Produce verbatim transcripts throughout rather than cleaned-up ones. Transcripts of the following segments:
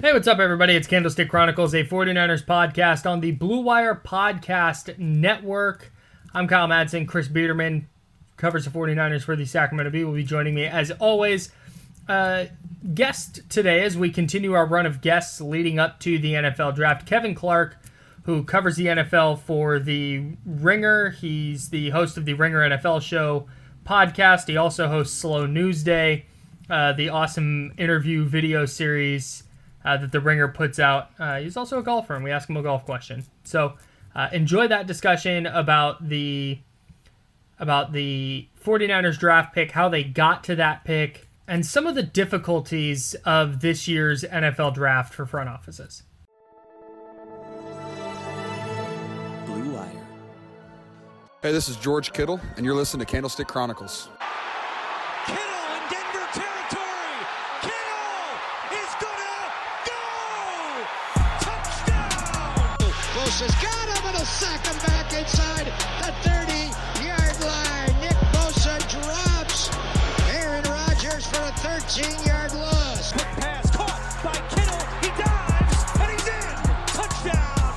Hey, what's up, everybody? It's Candlestick Chronicles, a 49ers podcast on the Blue Wire Podcast Network. I'm Kyle Madsen. Chris Biederman covers the 49ers for the Sacramento Bee. Will be joining me, as always. Uh, guest today, as we continue our run of guests leading up to the N F L Draft, Kevin Clark, who covers the N F L for the Ringer. He's the host of the Ringer N F L Show podcast. He also hosts Slow News Day, uh, the awesome interview video series Uh, that the Ringer puts out. Uh, he's also a golfer, and we ask him a golf question. So uh, enjoy that discussion about the about the 49ers draft pick, how they got to that pick, and some of the difficulties of this year's N F L draft for front offices. Blue Wire. Hey, this is George Kittle, and you're listening to Candlestick Chronicles. Has got him, and he'll sack him back inside the thirty-yard line. Nick Bosa drops Aaron Rodgers for a thirteen-yard loss. Quick pass caught by Kittle. He dives, and he's in. Touchdown,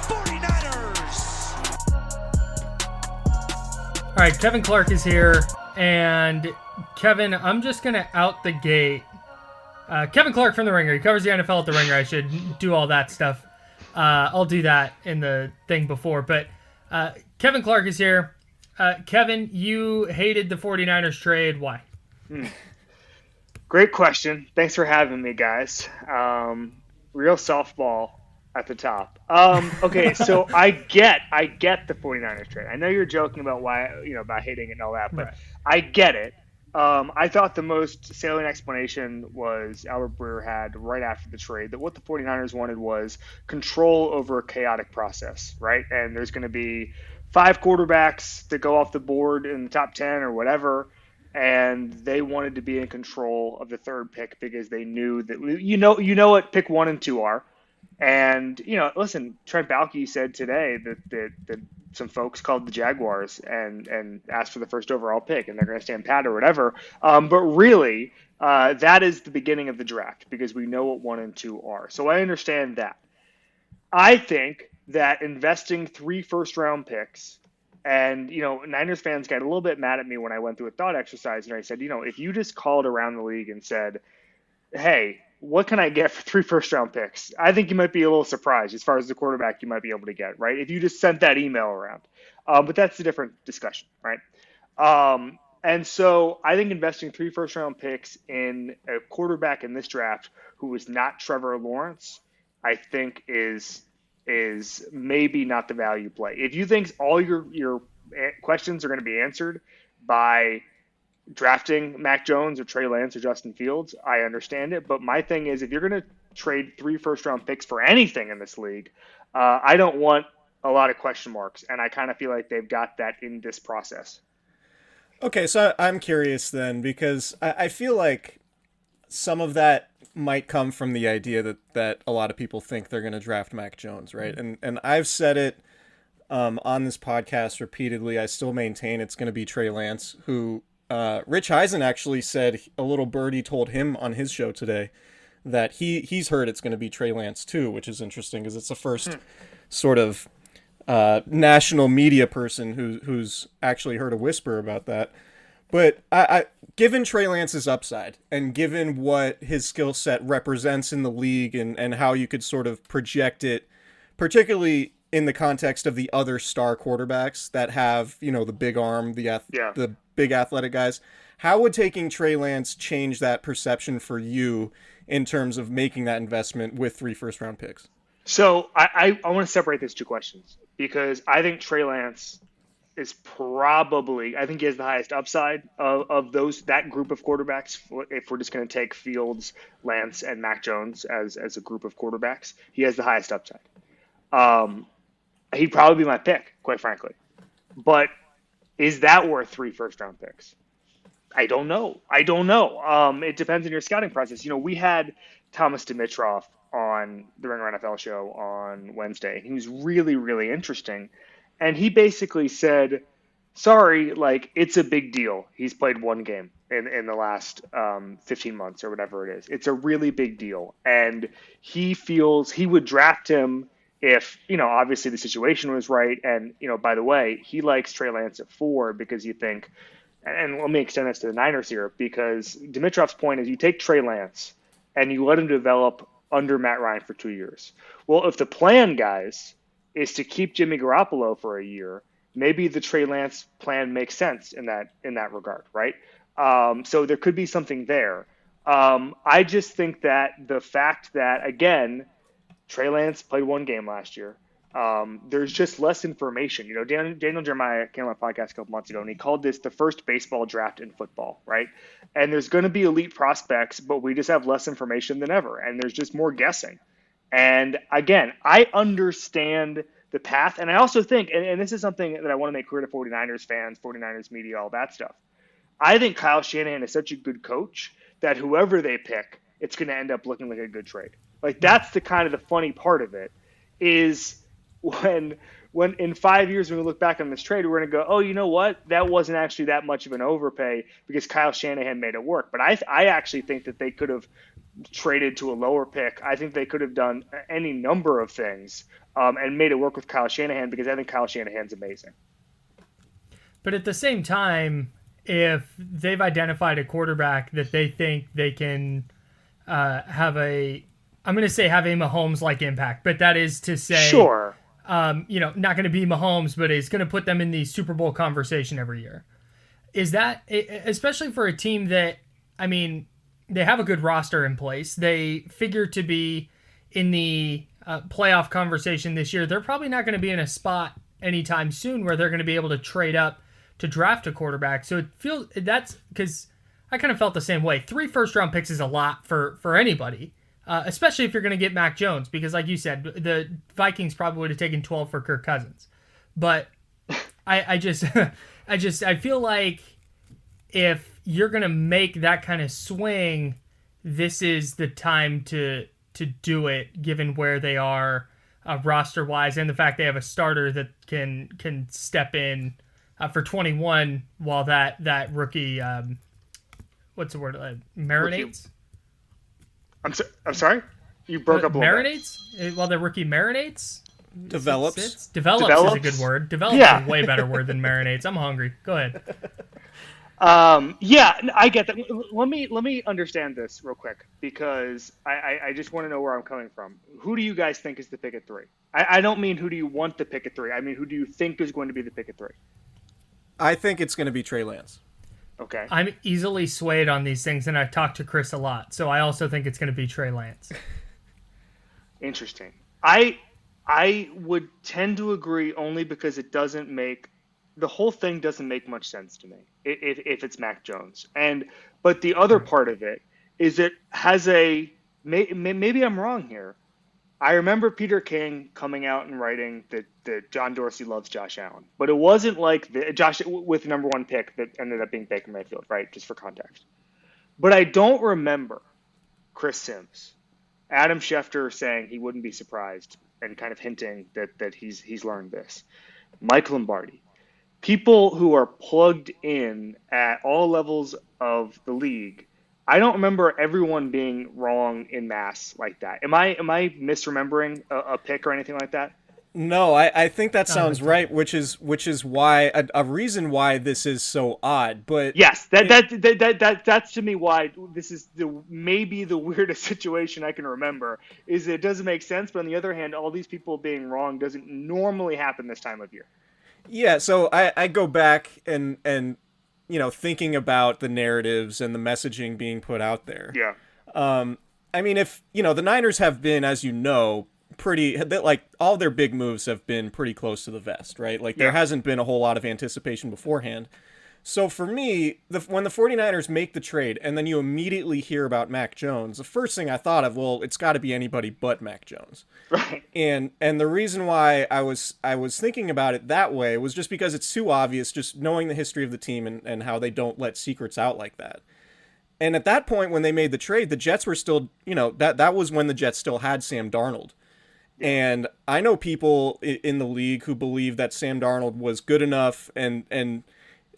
49ers. All right, Kevin Clark is here, and Kevin, I'm just going to out the gate. Uh, Kevin Clark from The Ringer. He covers the N F L at The Ringer. I should do all that stuff. Uh, I'll do that in the thing before, but uh, Kevin Clark is here. Uh, Kevin, you hated the 49ers trade. Why? Hmm. Great question. Thanks for having me, guys. Um, real softball at the top. Um, okay, so I get, I get the 49ers trade. I know you're joking about why, you know, about hating it and all that, but right. I get it. Um, I thought the most salient explanation was Albert Breer had right after the trade that what the 49ers wanted was control over a chaotic process, right? And there's going to be five quarterbacks that go off the board in the top ten or whatever, and they wanted to be in control of the third pick because they knew that, you know, you know what pick one and two are. And, you know, listen, Trent Baalke said today that, that, that some folks called the Jaguars and, and asked for the first overall pick, and they're going to stand pat or whatever. Um, but really, uh, that is the beginning of the draft because we know what one and two are. So I understand that. I think that investing three first-round picks, and, you know, Niners fans got a little bit mad at me when I went through a thought exercise, and I said, you know, if you just called around the league and said, hey, what can I get for three first-round picks? I think you might be a little surprised as far as the quarterback you might be able to get, right? If you just sent that email around. Um, but that's a different discussion, right? Um, and so I think investing three first-round picks in a quarterback in this draft who is not Trevor Lawrence, I think is is maybe not the value play. If you think all your, your questions are going to be answered by drafting Mac Jones or Trey Lance or Justin Fields, I understand it. But my thing is, if you're going to trade three first-round picks for anything in this league, uh, I don't want a lot of question marks. And I kind of feel like they've got that in this process. Okay, so I'm curious then, because I, I feel like some of that might come from the idea that, that a lot of people think they're going to draft Mac Jones, right? Mm-hmm. And and I've said it um, on this podcast repeatedly. I still maintain it's going to be Trey Lance, who uh, Rich Eisen actually said a little birdie told him on his show today that he he's heard it's going to be Trey Lance too, which is interesting because it's the first hmm. sort of uh, national media person who who's actually heard a whisper about that. But I, I, given Trey Lance's upside and given what his skill set represents in the league and, and how you could sort of project it, particularly in the context of the other star quarterbacks that have, you know, the big arm, the ath- yeah. the big athletic guys, how would taking Trey Lance change that perception for you in terms of making that investment with three first round picks? So I, I, I want to separate these two questions because I think Trey Lance is probably, I think he has the highest upside of, of those, that group of quarterbacks. If we're just going to take Fields, Lance, and Mac Jones as, as a group of quarterbacks, he has the highest upside. Um, he'd probably be my pick, quite frankly. But is that worth three first round picks? I don't know. I don't know. Um, it depends on your scouting process. You know, we had Thomas Dimitroff on the Ringer N F L show on Wednesday. He was really, really interesting. And he basically said, sorry, like, it's a big deal. He's played one game in, in the last um, fifteen months or whatever it is. It's a really big deal. And he feels he would draft him if, you know, obviously the situation was right. And, you know, by the way, he likes Trey Lance at four because you think, and let me extend this to the Niners here, because Dimitrov's point is you take Trey Lance and you let him develop under Matt Ryan for two years. Well, if the plan, guys, is to keep Jimmy Garoppolo for a year, maybe the Trey Lance plan makes sense in that in that regard, right? Um, so there could be something there. Um, I just think that the fact that, again, Trey Lance played one game last year. Um, there's just less information. You know, Daniel, Daniel Jeremiah came on my podcast a couple months ago, and he called this the first baseball draft in football, right? And there's going to be elite prospects, but we just have less information than ever, and there's just more guessing. And again, I understand the path, and I also think, and, and this is something that I want to make clear to 49ers fans, 49ers media, all that stuff. I think Kyle Shanahan is such a good coach that whoever they pick, it's going to end up looking like a good trade. Like, that's the kind of the funny part of it is when when in five years when we look back on this trade, we're going to go, oh, you know what? That wasn't actually that much of an overpay because Kyle Shanahan made it work. But I I actually think that they could have traded to a lower pick. I think they could have done any number of things um, and made it work with Kyle Shanahan because I think Kyle Shanahan's amazing. But at the same time, if they've identified a quarterback that they think they can uh, have a, I'm going to say have a Mahomes-like impact, but that is to say, sure, um, you know, not going to be Mahomes, but is going to put them in the Super Bowl conversation every year. Is that, especially for a team that, I mean, they have a good roster in place. They figure to be in the uh, playoff conversation this year. They're probably not going to be in a spot anytime soon where they're going to be able to trade up to draft a quarterback. So it feels that's because I kind of felt the same way. Three first round picks is a lot for, for anybody, uh, especially if you're going to get Mac Jones, because like you said, the Vikings probably would have taken twelve for Kirk Cousins. But I, I just, I just, I feel like if you're going to make that kind of swing, this is the time to, to do it, given where they are uh, roster wise and the fact they have a starter that can, can step in Uh, for twenty-one, while that that rookie, um, what's the word, uh, marinates? I'm so, I'm sorry, you broke uh, up a little marinates? bit. While the rookie marinates, Develops. Sits, sits? Develops, Develops is a good word. Develops Yeah. is a way better word than marinates. I'm hungry. Go ahead. Um, yeah, I get that. Let me let me understand this real quick because I, I, I just want to know where I'm coming from. Who do you guys think is the pick at three? I, I don't mean who do you want the pick at three. I mean who do you think is going to be the pick at three? I think it's going to be Trey Lance. Okay. I'm easily swayed on these things, and I've talked to Chris a lot, so I also think it's going to be Trey Lance. Interesting. I I would tend to agree only because it doesn't make the whole thing doesn't make much sense to me if if it's Mac Jones. And but the other part of it is it has a may, maybe I'm wrong here. I remember Peter King coming out and writing that, that John Dorsey loves Josh Allen, but it wasn't like the Josh with the number one pick that ended up being Baker Mayfield, right? Just for context. But I don't remember Chris Sims, Adam Schefter saying he wouldn't be surprised and kind of hinting that that he's he's learned this. Mike Lombardi, people who are plugged in at all levels of the league. I don't remember everyone being wrong in mass like that. Am I am I misremembering a, a pick or anything like that? No, I, I think that sounds right, which is which is why a, a reason why this is so odd. But yes, that that, that that that that's to me why this is the maybe the weirdest situation I can remember. Is it doesn't make sense, but on the other hand, all these people being wrong doesn't normally happen this time of year. Yeah, so I, I go back and and. you know, thinking about the narratives and the messaging being put out there. Yeah. Um, I mean, if, you know, the Niners have been, as you know, pretty, like, all their big moves have been pretty close to the vest, right? Like, there yeah. hasn't been a whole lot of anticipation beforehand. So for me, the, when the 49ers make the trade and then you immediately hear about Mac Jones, the first thing I thought of, well, it's got to be anybody but Mac Jones. Right. And and the reason why I was I was thinking about it that way was just because it's too obvious, just knowing the history of the team and, and how they don't let secrets out like that. And at that point, when they made the trade, the Jets were still, you know, that, that was when the Jets still had Sam Darnold. And I know people in the league who believe that Sam Darnold was good enough and and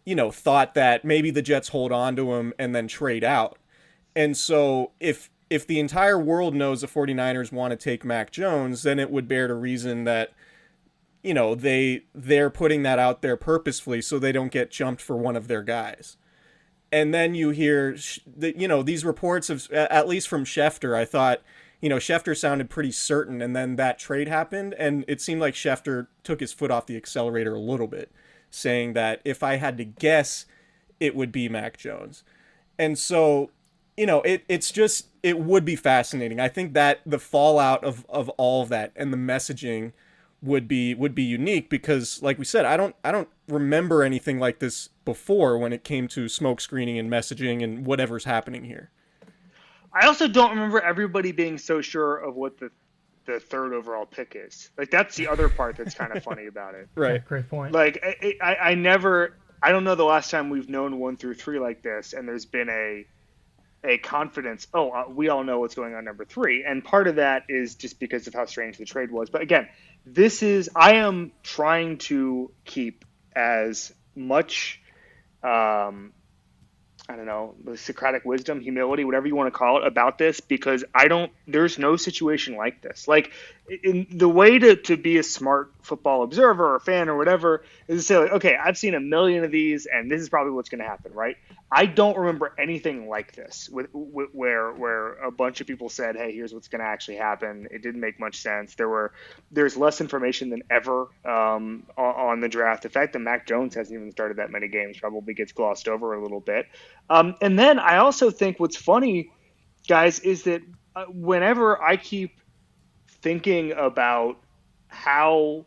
you know, thought that maybe the Jets hold on to him and then trade out. And so if if the entire world knows the 49ers want to take Mac Jones, then it would bear to reason that, you know, they they're putting that out there purposefully so they don't get jumped for one of their guys. And then you hear, that, you know, these reports of, at least from Schefter, I thought, you know, Schefter sounded pretty certain, and then that trade happened, and it seemed like Schefter took his foot off the accelerator a little bit, saying that if I had to guess, it would be Mac Jones. And so, you know, it it's just, it would be fascinating. I think that the fallout of, of all of that and the messaging would be would be unique because, like we said, I don't I don't remember anything like this before when it came to smoke screening and messaging and whatever's happening here. I also don't remember everybody being so sure of what the the third overall pick is. Like, that's the other part that's kind of funny about it. Right. Great point. Like, I, I, I never, I don't know the last time we've known one through three like this, and there's been a a confidence, oh, uh, we all know what's going on number three. And part of that is just because of how strange the trade was. But again, this is, I am trying to keep as much, um, I don't know, Socratic wisdom, humility, whatever you want to call it about this, because I don't, there's no situation like this. Like, in the way to, to be a smart football observer or fan or whatever is to say, like, okay, I've seen a million of these and this is probably what's going to happen, right? I don't remember anything like this with, with where where a bunch of people said, hey, here's what's going to actually happen. It didn't make much sense. There were there's less information than ever um, on, on the draft. The fact that Mac Jones hasn't even started that many games probably gets glossed over a little bit. Um, and then I also think what's funny, guys, is that uh, whenever I keep thinking about how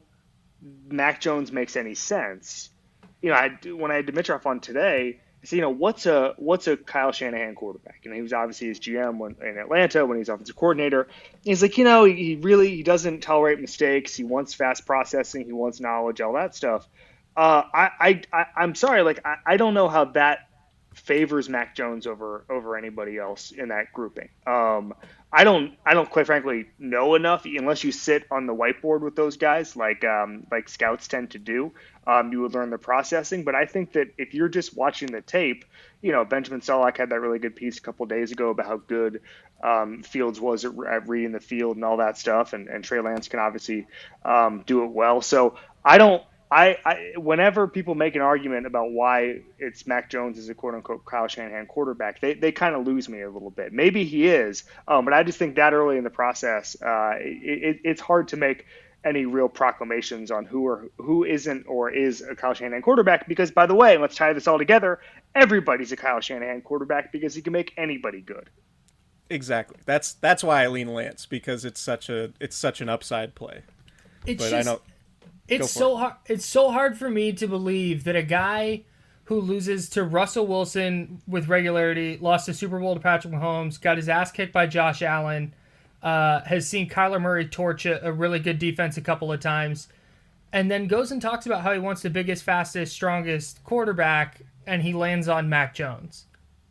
Mac Jones makes any sense, you know, I, when I had Dimitroff on today, I said, you know, what's a what's a Kyle Shanahan quarterback? You know, he was obviously his G M when, in Atlanta when he was offensive coordinator. He's like, you know, he, he really he doesn't tolerate mistakes. He wants fast processing. He wants knowledge, all that stuff. Uh, I, I, I I'm sorry, like I, I don't know how that favors Mac Jones over over anybody else in that grouping. Um, I don't I don't quite frankly know enough unless you sit on the whiteboard with those guys like um, like scouts tend to do. Um, you would learn the processing, but I think that if you're just watching the tape, you know, Benjamin Solak had that really good piece a couple of days ago about how good um, Fields was at, at reading the field and all that stuff, and, and Trey Lance can obviously um, do it well. So I don't. I, I whenever people make an argument about why it's Mac Jones as a quote-unquote Kyle Shanahan quarterback, they, they kind of lose me a little bit. Maybe he is, um, but I just think that early in the process, uh, it, it, it's hard to make any real proclamations on who or who isn't or is a Kyle Shanahan quarterback. Because, by the way, let's tie this all together, everybody's a Kyle Shanahan quarterback because he can make anybody good. Exactly. That's that's why I lean Lance, because it's such a it's such an upside play. It's but just, I know. It's so hard. It's so hard for me to believe that a guy who loses to Russell Wilson with regularity, lost the Super Bowl to Patrick Mahomes, got his ass kicked by Josh Allen, uh, has seen Kyler Murray torch a, a really good defense a couple of times, and then goes and talks about how he wants the biggest, fastest, strongest quarterback, and he lands on Mac Jones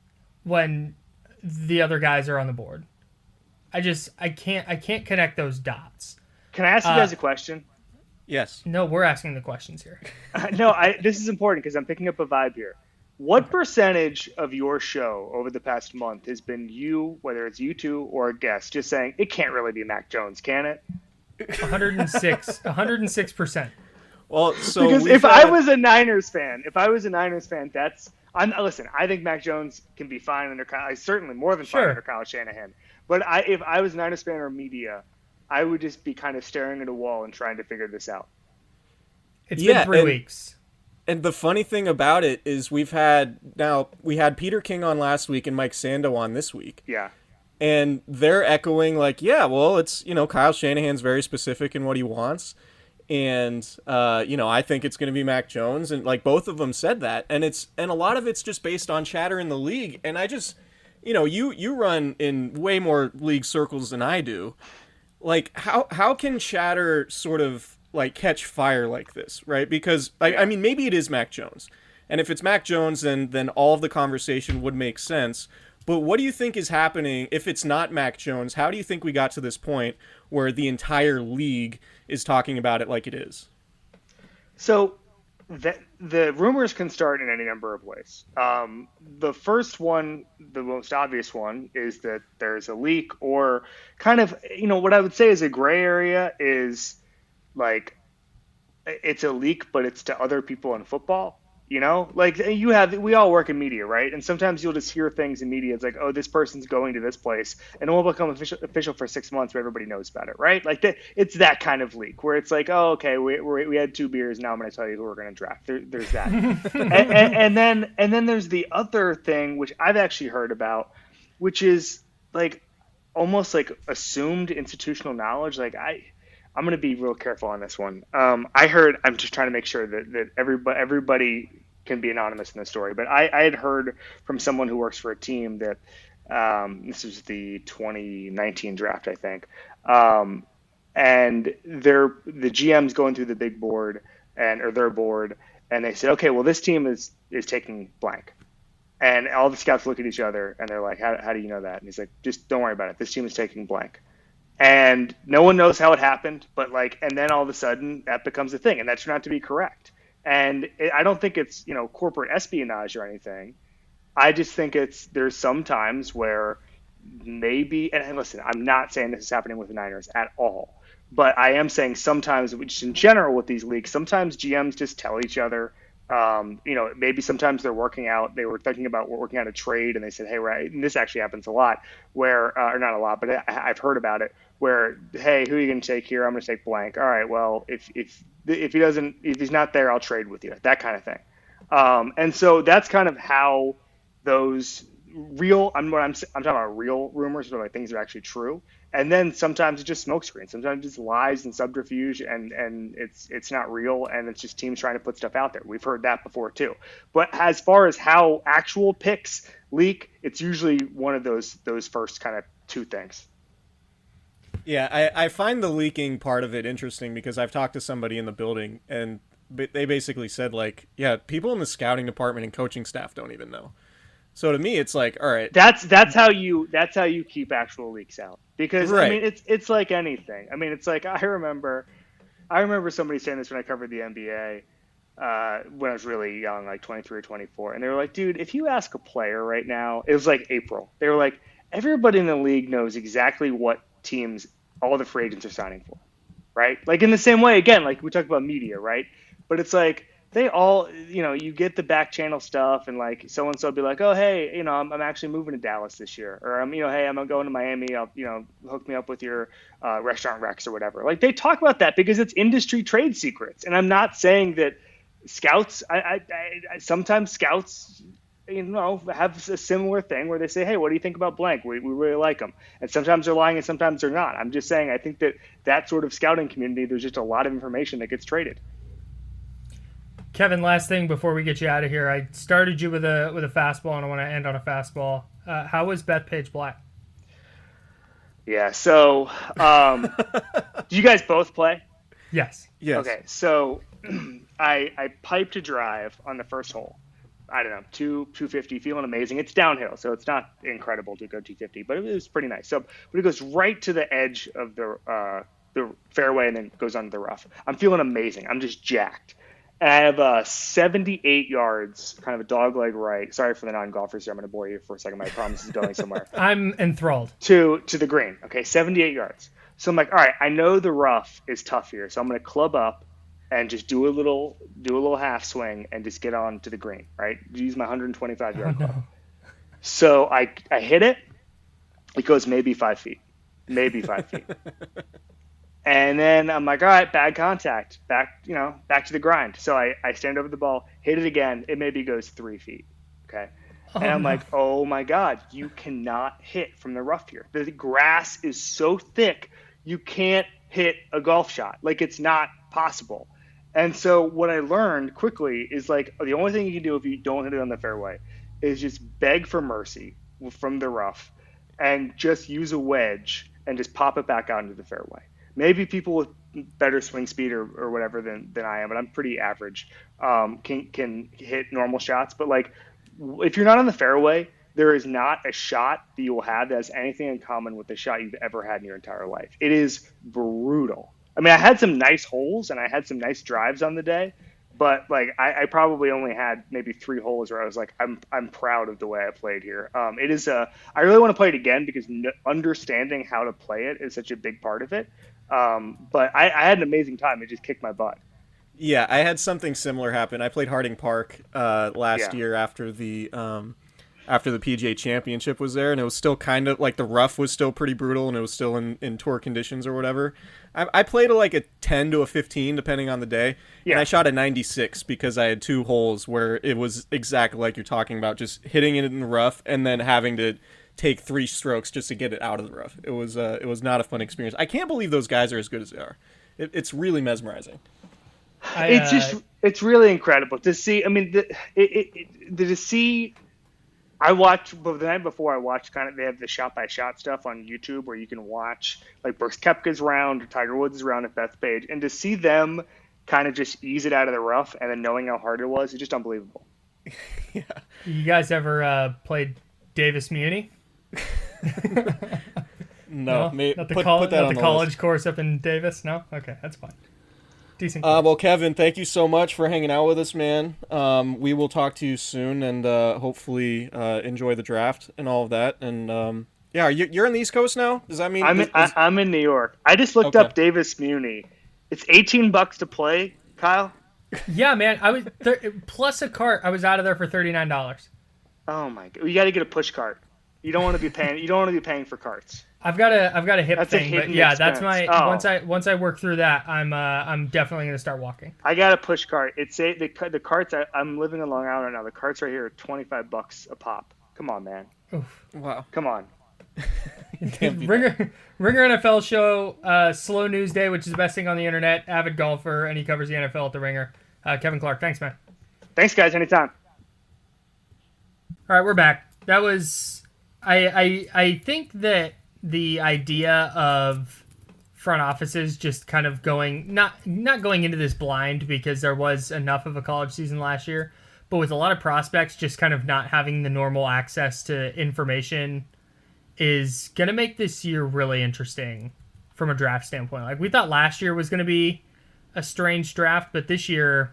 when the other guys are on the board. I just I can't I can't connect those dots. Can I ask you Uh, guys a question? Yes. No, we're asking the questions here. Uh, no, I, this is important because I'm picking up a vibe here. What percentage of your show over the past month has been you, whether it's you two or a guest, just saying, it can't really be Mac Jones, can it? one hundred six one hundred six percent. Well, so Because we've if I had- was a Niners fan, if I was a Niners fan, that's I'm listen. I think Mac Jones can be fine under Kyle. Certainly more than fine Sure. under Kyle Shanahan. But I, if I was a Niners fan or media, I would just be kind of staring at a wall and trying to figure this out. It's Yeah, been three and- weeks. And the funny thing about it is we've had now we had Peter King on last week and Mike Sando on this week. Yeah. And they're echoing like, yeah, well, it's, you know, Kyle Shanahan's very specific in what he wants. And, uh, you know, I think it's going to be Mac Jones. And like both of them said that. And it's and a lot of it's just based on chatter in the league. And I just, you know, you you run in way more league circles than I do. Like, how how can chatter sort of like catch fire like this, right? Because I, I mean, maybe it is Mac Jones. And if it's Mac Jones, then then all of the conversation would make sense. But what do you think is happening if it's not Mac Jones? How do you think we got to this point where the entire league is talking about it like it is? So the, the rumors can start in any number of ways. Um, the first one, the most obvious one, is that there's a leak, or kind of, you know, what I would say is a gray area is like it's a leak, but it's to other people in football. You know, like you have, we all work in media, right? And sometimes you'll just hear things in media. It's like, oh, this person's going to this place, and it won't become official, official for six months, but everybody knows about it, right? Like that, it's that kind of leak where it's like, oh, okay, we we, we had two beers, now I'm going to tell you who we're going to draft. There, there's that, and, and, and then and then there's the other thing which I've actually heard about, which is like almost like assumed institutional knowledge. Like I. I'm going to be real careful on this one. Um, I heard, I'm just trying to make sure that, that everybody, everybody can be anonymous in the story, but I, I had heard from someone who works for a team that um, this was the twenty nineteen draft, I think. Um, and they're, the G M's going through the big board and, or their board. And they said, okay, well, this team is, is taking blank. And all the scouts look at each other and they're like, how, how do you know that? And he's like, just don't worry about it. This team is taking blank. And no one knows how it happened, but like, and then all of a sudden that becomes a thing, and that turned out to be correct. And it, I don't think it's, you know, corporate espionage or anything. I just think it's, there's some times where maybe, and listen, I'm not saying this is happening with the Niners at all, but I am saying sometimes, just in general with these leaks, sometimes G Ms just tell each other, um, you know, maybe sometimes they're working out, they were thinking about working out a trade, and they said, hey, right, and this actually happens a lot, where, uh, or not a lot, but I, I've heard about it, where, hey, who are you going to take here? I'm going to take blank. All right, well, if if if he doesn't, if he's not there, I'll trade with you. That kind of thing. Um, and so that's kind of how those real, I'm what I'm I'm talking about real rumors, or like things that are actually true. And then sometimes it's just smokescreen. Sometimes it's lies and subterfuge, and and it's it's not real, and it's just teams trying to put stuff out there. We've heard that before too. But as far as how actual picks leak, it's usually one of those those first kind of two things. Yeah, I, I find the leaking part of it interesting because I've talked to somebody in the building, and they basically said, like, yeah, people in the scouting department and coaching staff don't even know. So to me, it's like, all right, that's that's how you that's how you keep actual leaks out, because right. I mean, it's it's like anything. I mean, it's like I remember, I remember somebody saying this when I covered the N B A uh, when I was really young, like twenty-three or twenty-four, and they were like, dude, if you ask a player right now, it was like April, they were like, everybody in the league knows exactly what teams all the free agents are signing for, right? Like in the same way, again, like we talked about media, right? But it's like they all, you know, you get the back channel stuff, and like so and so be like, oh hey, you know, I'm, I'm actually moving to Dallas this year, or I'm, you know, hey, I'm going to Miami. I'll, you know, hook me up with your uh, restaurant Rex or whatever. Like they talk about that because it's industry trade secrets. And I'm not saying that scouts. I, I, I sometimes scouts, you know, have a similar thing where they say, hey, what do you think about blank? We, we really like them. And sometimes they're lying and sometimes they're not. I'm just saying, I think that that sort of scouting community, there's just a lot of information that gets traded. Kevin, last thing before we get you out of here, I started you with a with a fastball, and I want to end on a fastball. Uh, how was Bethpage Black? Yeah, so um, do you guys both play? Yes. Yes. Okay, so I I piped a drive on the first hole. I don't know, two two fifty, feeling amazing. It's downhill, so it's not incredible to go two fifty, but it was pretty nice. So, but it goes right to the edge of the uh, the fairway and then goes under the rough. I'm feeling amazing. I'm just jacked. And I have uh, seventy-eight yards, kind of a dog leg right. Sorry for the non-golfers here. I'm going to bore you for a second. My promise is going somewhere. I'm enthralled. To to the green. Okay, seventy-eight yards. So I'm like, all right, I know the rough is tough here, so I'm going to club up and just do a little do a little half swing and just get on to the green, right? Use my one hundred twenty-five yard club. Oh, no. So I I hit it. It goes maybe five feet, maybe five feet. And then I'm like, all right, bad contact, back, you know, back to the grind. So I, I stand over the ball, hit it again. It maybe goes three feet. Okay. Oh, and I'm no. like, oh my God, you cannot hit from the rough here. The grass is so thick, you can't hit a golf shot. Like, it's not possible. And so what I learned quickly is like, the only thing you can do if you don't hit it on the fairway is just beg for mercy from the rough and just use a wedge and just pop it back out into the fairway. Maybe people with better swing speed or, or whatever than, than I am, but I'm pretty average, um, can can hit normal shots. But like, if you're not on the fairway, there is not a shot that you will have that has anything in common with the shot you've ever had in your entire life. It is brutal. I mean, I had some nice holes and I had some nice drives on the day, but like I, I probably only had maybe three holes where I was like, I'm I'm proud of the way I played here. Um, it is a I really want to play it again because n- understanding how to play it is such a big part of it. Um, but I, I had an amazing time. It just kicked my butt. Yeah, I had something similar happen. I played Harding Park uh, last Yeah. year after the um, after the P G A Championship was there, and it was still kind of like the rough was still pretty brutal, and it was still in, in tour conditions or whatever. I, I played a, like a ten to a fifteen depending on the day, Yeah. and I shot a ninety-six because I had two holes where it was exactly like you're talking about, just hitting it in the rough and then having to take three strokes just to get it out of the rough. It was uh, it was not a fun experience. I can't believe those guys are as good as they are. It, it's really mesmerizing. I, It's uh, just it's really incredible to see. I mean, the, it, it, it, to see. I watched but the night before. I watched kind of they have the shot by shot stuff on YouTube where you can watch like Brooks Koepka's round or Tiger Woods' round at Bethpage, and to see them kind of just ease it out of the rough and then knowing how hard it was, it's just unbelievable. Yeah. You guys ever uh, played Davis Muni? No, may, not the, put, col- put that not on the the college list. course up in Davis. No, okay, that's fine. Decent. Uh, well, Kevin, thank you so much for hanging out with us, man. Um, we will talk to you soon, and uh, hopefully uh, enjoy the draft and all of that. And um, yeah, are you, you're in the East Coast now. Does that mean I'm in, is- I, I'm in New York. I just looked Okay. up Davis Muni. It's eighteen bucks to play, Kyle. Yeah, man. I was thir- plus a cart. I was out of there for thirty nine dollars. Oh my god! You got to get a push cart. You don't want to be paying. You don't want to be paying for carts. I've got a I've got a hip That's a thing, but hidden yeah, that's expense. my Oh. once I once I work through that, I'm uh, I'm definitely gonna start walking. I got a push cart. It's a, the the carts. I, I'm living in Long Island right now. The carts right here are twenty-five bucks a pop. Come on, man. Oof. wow? Come on. Can't be Ringer Ringer N F L show, uh, Slow News Day, which is the best thing on the internet. Avid golfer, and he covers the N F L at the Ringer. Uh, Kevin Clark, thanks, man. Thanks, guys. Anytime. All right, we're back. That was I I I think that the idea of front offices just kind of going not not going into this blind because there was enough of a college season last year, but with a lot of prospects just kind of not having the normal access to information is going to make this year really interesting from a draft standpoint. Like we thought last year was going to be a strange draft, but this year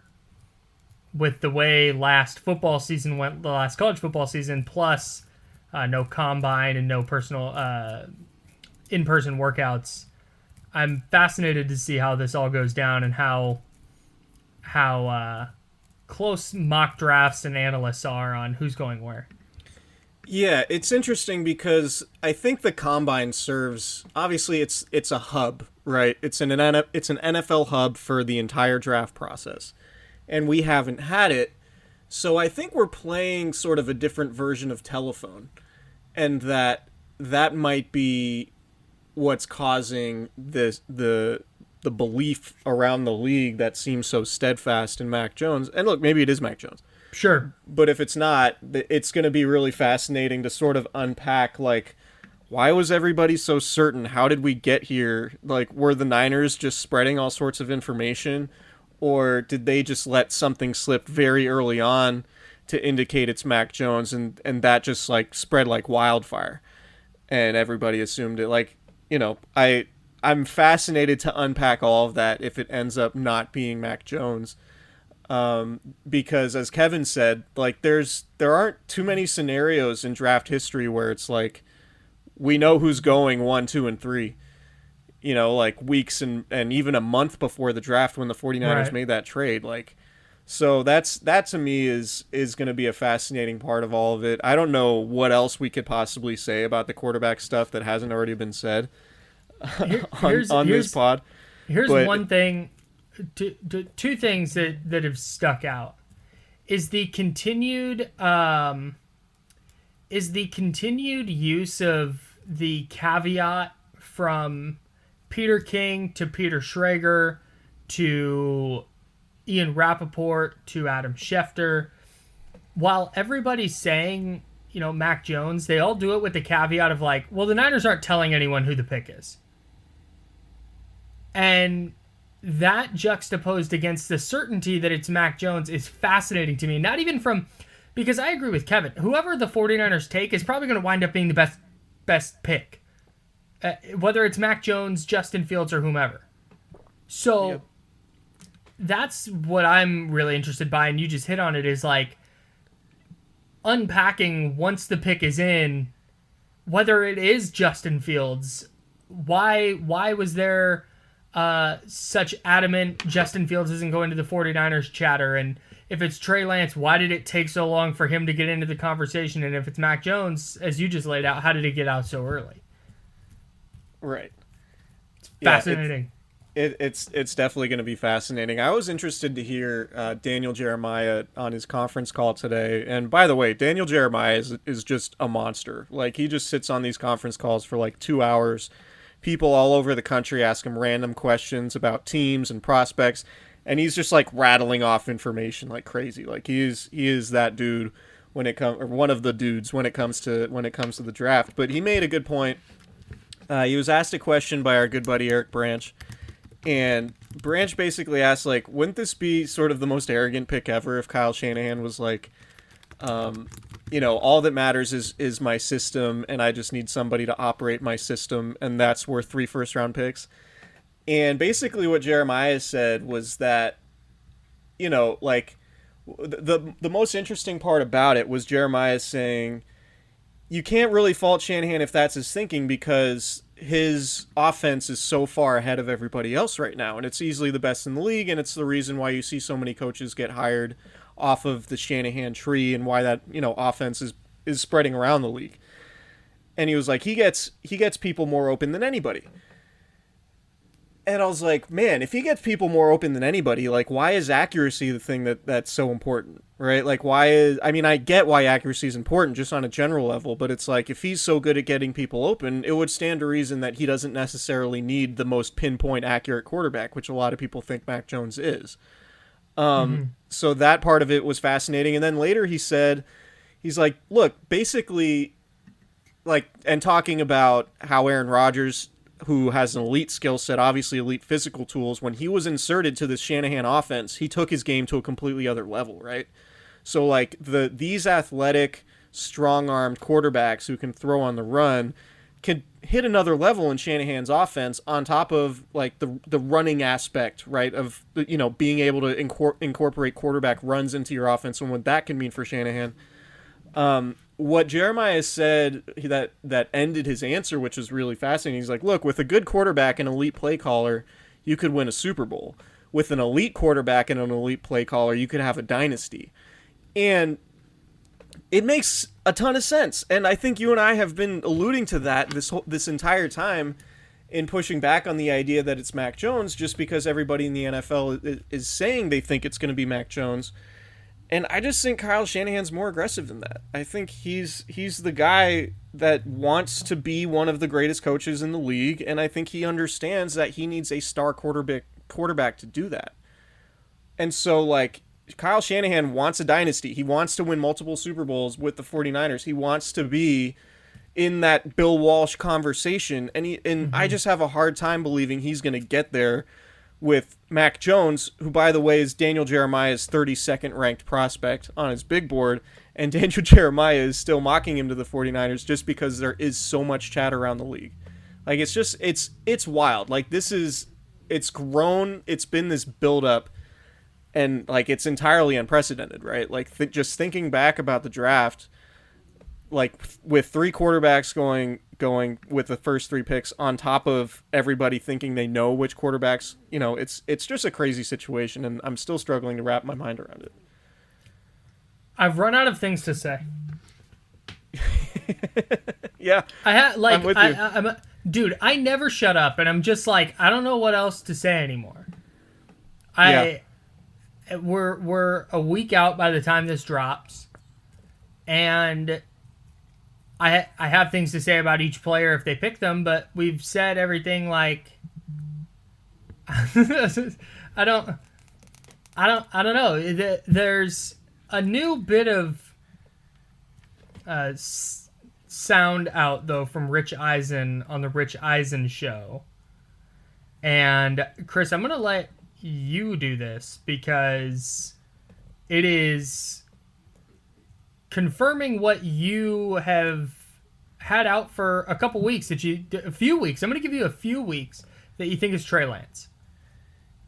with the way last football season went, the last college football season, plus uh, no combine and no personal uh, in-person workouts, I'm fascinated to see how this all goes down and how how uh, close mock drafts and analysts are on who's going where. Yeah, it's interesting because I think the combine serves obviously it's it's a hub, right? It's an N F, it's an N F L hub for the entire draft process. And we haven't had it. So I think we're playing sort of a different version of telephone. And that that might be what's causing this the the belief around the league that seems so steadfast in Mac Jones. And look, maybe it is Mac Jones. Sure. But if it's not, it's going to be really fascinating to sort of unpack, like, why was everybody so certain? How did we get here? Like, were the Niners just spreading all sorts of information? Or did they just let something slip very early on to indicate it's Mac Jones, and, and that just, like, spread like wildfire? And everybody assumed it. Like, you know, I, I'm fascinated to unpack all of that if it ends up not being Mac Jones. Um, because as Kevin said, like there's there aren't too many scenarios in draft history where it's like we know who's going one, two, and three. You know, like weeks and, and even a month before the draft when the 49ers Right. made that trade. Like, so that's that to me is is going to be a fascinating part of all of it. I don't know what else we could possibly say about the quarterback stuff that hasn't already been said Here- on, here's- on here's- this pod. Here's But- one thing, two, two, two things that, that have stuck out is the continued um, is the continued use of the caveat from Peter King to Peter Schrager to Ian Rappaport to Adam Schefter. While everybody's saying, you know, Mac Jones, they all do it with the caveat of like, well, the Niners aren't telling anyone who the pick is. And that juxtaposed against the certainty that it's Mac Jones is fascinating to me. Not even from, because I agree with Kevin, whoever the 49ers take is probably going to wind up being the best best pick. Uh, whether it's Mac Jones, Justin Fields, or whomever. So, Yep. that's what I'm really interested by, and you just hit on it, is like unpacking once the pick is in, whether it is Justin Fields. Why why was there uh, such adamant Justin Fields isn't going to the 49ers chatter? And if it's Trey Lance, why did it take so long for him to get into the conversation? And if it's Mac Jones, as you just laid out, how did it get out so early? Right. It's fascinating. Yeah, it, it, it's it's definitely going to be fascinating. I was interested to hear uh, Daniel Jeremiah on his conference call today. And by the way, Daniel Jeremiah is, is just a monster. Like, he just sits on these conference calls for like two hours. People all over the country ask him random questions about teams and prospects, and he's just like rattling off information like crazy. Like, he is he is that dude when it comes, or one of the dudes when it comes to when it comes to the draft. But he made a good point. Uh, he was asked a question by our good buddy Eric Branch, and Branch basically asked, like, wouldn't this be sort of the most arrogant pick ever if Kyle Shanahan was like, um, you know, all that matters is is my system, and I just need somebody to operate my system, and that's worth three first round picks. And basically what Jeremiah said was that, you know, like, the the most interesting part about it was Jeremiah saying, you can't really fault Shanahan if that's his thinking, because his offense is so far ahead of everybody else right now, and it's easily the best in the league, and it's the reason why you see so many coaches get hired off of the Shanahan tree, and why that, you know, offense is, is spreading around the league. And he was like, he gets he gets people more open than anybody. And I was like, man, if he gets people more open than anybody, like, why is accuracy the thing that, that's so important, right? Like, why is, I mean, I get why accuracy is important just on a general level, but it's like, if he's so good at getting people open, it would stand to reason that he doesn't necessarily need the most pinpoint accurate quarterback, which a lot of people think Mac Jones is. Um, mm-hmm. So that part of it was fascinating. And then later he said, he's like, look, basically, like, and talking about how Aaron Rodgers, who has an elite skill set, obviously elite physical tools, when he was inserted to this Shanahan offense, he took his game to a completely other level, right? So, like, the these athletic, strong-armed quarterbacks who can throw on the run can hit another level in Shanahan's offense, on top of, like, the the running aspect, right, of, you know, being able to incor- incorporate quarterback runs into your offense, and what that can mean for Shanahan. Um, what Jeremiah said that that ended his answer, which was really fascinating, he's like, look, with a good quarterback and elite play caller, you could win a Super Bowl. With an elite quarterback and an elite play caller, you could have a dynasty. And it makes a ton of sense. And I think you and I have been alluding to that this whole, this entire time in pushing back on the idea that it's Mac Jones, just because everybody in the N F L is, is saying they think it's going to be Mac Jones. And I just think Kyle Shanahan's more aggressive than that. I think he's he's the guy that wants to be one of the greatest coaches in the league, and I think he understands that he needs a star quarterback quarterback to do that. And so, like, Kyle Shanahan wants a dynasty. He wants to win multiple Super Bowls with the 49ers. He wants to be in that Bill Walsh conversation, and he, and mm-hmm. I just have a hard time believing he's going to get there with Mac Jones, who, by the way, is Daniel Jeremiah's thirty-second ranked prospect on his big board, and Daniel Jeremiah is still mocking him to the 49ers just because there is so much chat around the league. Like, it's just, it's it's wild. Like, this is, it's grown, it's been this build-up, and, like, it's entirely unprecedented, right? Like, th- just thinking back about the draft, like, with three quarterbacks going going with the first three picks on top of everybody thinking they know which quarterbacks, you know, it's it's just a crazy situation, and I'm still struggling to wrap my mind around it. I've run out of things to say. Yeah, I ha- like I'm with I, you. I, I'm a, dude. I never shut up, and I'm just like, I don't know what else to say anymore. I yeah. we're we're a week out by the time this drops, and I I have things to say about each player if they pick them, but we've said everything. Like, I don't, I don't, I don't know. There's a new bit of uh, s- sound out though from Rich Eisen on the Rich Eisen show, and Chris, I'm gonna let you do this because it is confirming what you have had out for a couple weeks, that you a few weeks. I'm going to give you a few weeks that you think is Trey Lance.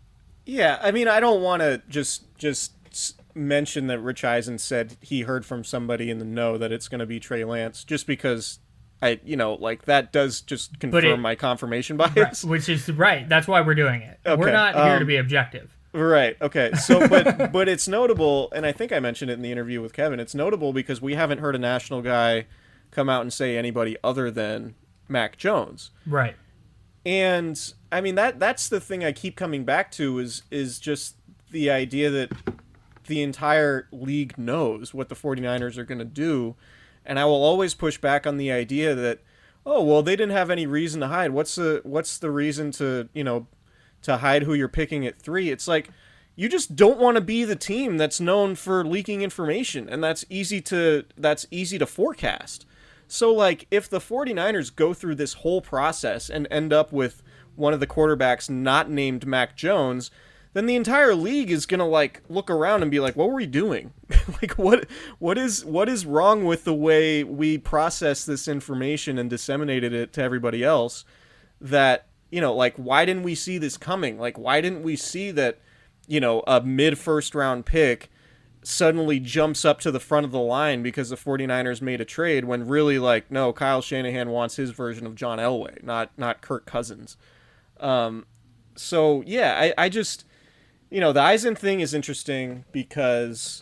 Yeah, I mean, I don't want to just just mention that Rich Eisen said he heard from somebody in the know that it's going to be Trey Lance, just because I, you know, like that does just confirm it, my confirmation right, bias. which is right. That's why we're doing it. Okay, we're not here um, to be objective. Right. Okay. So, but but it's notable, and I think I mentioned it in the interview with Kevin. It's notable because we haven't heard a national guy come out and say anybody other than Mac Jones. Right. And I mean that that's the thing I keep coming back to is is just the idea that the entire league knows what the 49ers are going to do, and I will always push back on the idea that, oh, well, they didn't have any reason to hide. What's the what's the reason to, you know, to hide who you're picking at three? It's like you just don't want to be the team that's known for leaking information, and that's easy to that's easy to forecast. So, like, if the 49ers go through this whole process and end up with one of the quarterbacks not named Mac Jones, then the entire league is going to, like, look around and be like, what were we doing? like, what what is what is wrong with the way we process this information and disseminated it to everybody else that, you know, like, why didn't we see this coming? Like, why didn't we see that, you know, a mid-first round pick suddenly jumps up to the front of the line because the 49ers made a trade when really, like, no, Kyle Shanahan wants his version of John Elway, not not Kirk Cousins. Um, so, yeah, I, I just, you know, the Eisen thing is interesting because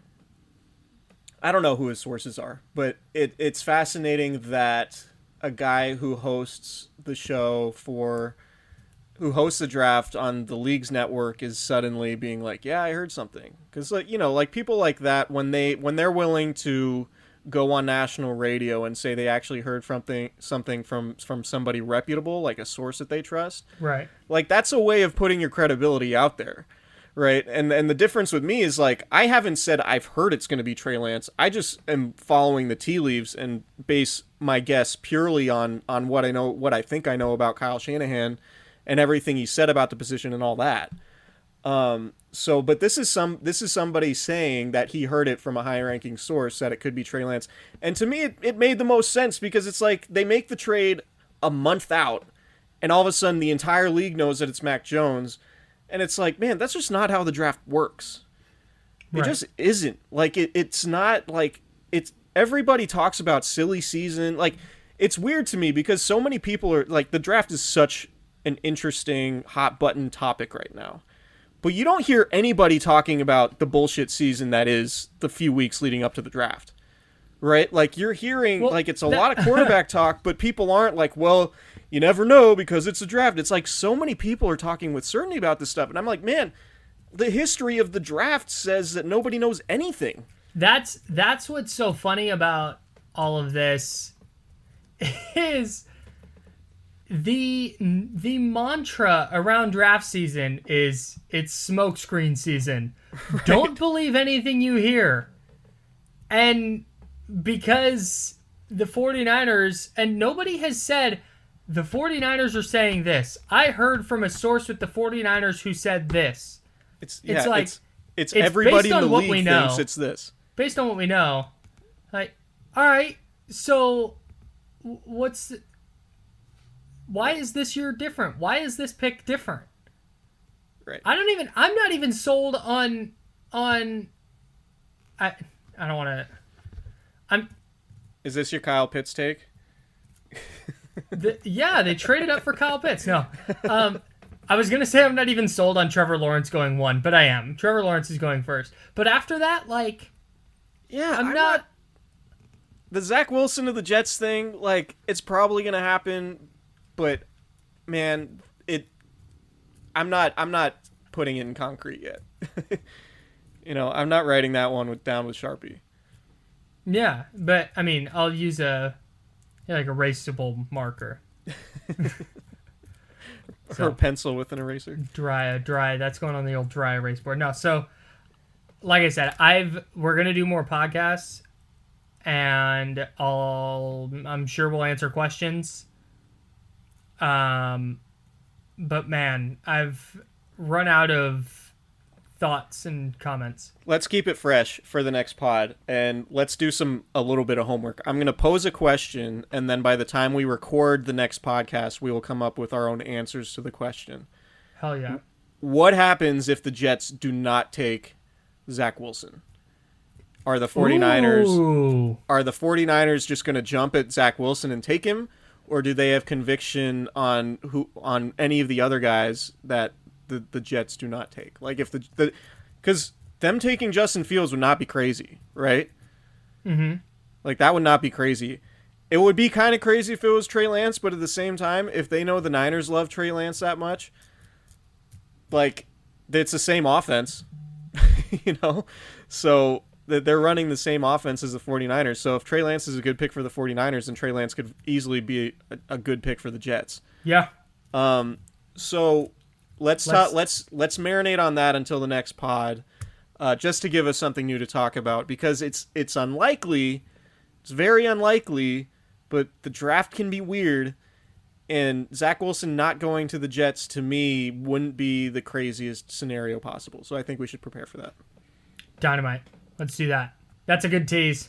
I don't know who his sources are, but it it's fascinating that a guy who hosts the show for... who hosts the draft on the league's network is suddenly being like, yeah, I heard something. Because, like, you know, like people like that, when, they, when they're willing to go on national radio and say they actually heard something something from, from somebody reputable, like a source that they trust. Right. Like, that's a way of putting your credibility out there. Right. And, and the difference with me is, like, I haven't said I've heard it's going to be Trey Lance. I just am following the tea leaves and base my guess purely on, on what I know, what I think I know about Kyle Shanahan and everything he said about the position and all that. Um, so, but this is some, this is somebody saying that he heard it from a high ranking source that it could be Trey Lance. And to me, it, it made the most sense because it's like they make the trade a month out and all of a sudden the entire league knows that it's Mac Jones. And it's like, man, that's just not how the draft works. It Right. just isn't. Like, it, it's not like it's everybody talks about silly season. Like, it's weird to me because so many people are like, the draft is such an interesting hot button topic right now, but you don't hear anybody talking about the bullshit season that is the few weeks leading up to the draft, right? Like, you're hearing Well, like it's a that- lot of quarterback talk, but people aren't like, well, you never know because it's a draft. It's like so many people are talking with certainty about this stuff, and I'm like, man, the history of the draft says that nobody knows anything. That's that's what's so funny about all of this is the the mantra around draft season is it's smokescreen season. Right. Don't believe anything you hear. And because the 49ers, and nobody has said the 49ers are saying this. I heard from a source with the 49ers who said this. It's, It's yeah, like- it's, it's, it's everybody based in the on what league we know. thinks it's this. Based on what we know, like, all right, so w- what's the, why is this year different? Why is this pick different? Right. I don't even. I'm not even sold on on. I I don't want to. I'm. Is this your Kyle Pitts take? The, yeah, they traded up for Kyle Pitts. No, um, I was gonna say I'm not even sold on Trevor Lawrence going one, but I am. Trevor Lawrence is going first. But after that, like, Yeah, I'm, I'm not, not. The Zach Wilson of the Jets thing, like, it's probably gonna happen, but man, it. I'm not. I'm not putting it in concrete yet. You know, I'm not writing that one with down with Sharpie. Yeah, but I mean, I'll use a yeah, like erasable marker. Or a pencil with an eraser. Dry, dry. That's going on the old dry erase board. No, so like I said, I've we're gonna do more podcasts, and I'll I'm sure we'll answer questions. Um, but man, I've run out of thoughts and comments. Let's keep it fresh for the next pod, and let's do some a little bit of homework. I'm going to pose a question, and then by the time we record the next podcast, we will come up with our own answers to the question. Hell yeah. what happens if the Jets do not take Zach Wilson? Are the 49ers Ooh. are the 49ers just going to jump at Zach Wilson and take him, or do they have conviction on who on any of the other guys that the, the Jets do not take? Like if the the because them taking Justin Fields would not be crazy, right? Mm-hmm. Like that would not be crazy. It would be kind of crazy if it was Trey Lance, but at the same time, if they know the Niners love Trey Lance that much, like it's the same offense, you know? So that they're running the same offense as the 49ers. So if Trey Lance is a good pick for the 49ers, then Trey Lance could easily be a, a good pick for the Jets. Yeah. Um. So let's Let's- ta- let's let's marinate on that until the next pod, uh, just to give us something new to talk about, because it's it's unlikely, it's very unlikely, but the draft can be weird, and Zach Wilson not going to the Jets to me wouldn't be the craziest scenario possible. So I think we should prepare for that. Dynamite. Let's do that. That's a good tease.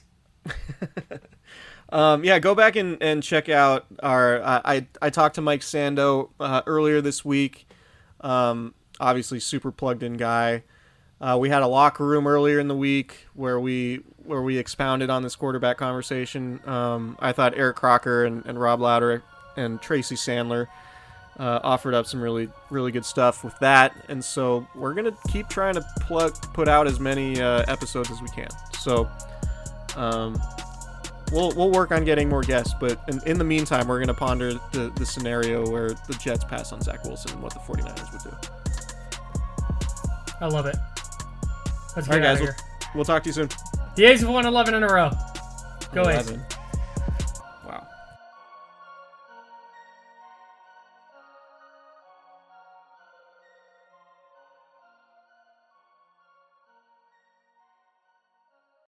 Um, yeah, go back and, and check out our. Uh, I I talked to Mike Sando uh, earlier this week. Um, obviously, super plugged in guy. Uh, we had a locker room earlier in the week where we where we expounded on this quarterback conversation. Um, I thought Eric Crocker and, and Rob Louder and Tracy Sandler uh, offered up some really really good stuff with that, and so we're gonna keep trying to plug put out as many uh, episodes as we can. So. Um, We'll we'll work on getting more guests, but in, in the meantime, we're going to ponder the, the scenario where the Jets pass on Zach Wilson and what the 49ers would do. I love it. Let's All right, get out guys. of We'll, here. we'll talk to you soon. The A's have won eleven in a row. Go A's. eleven.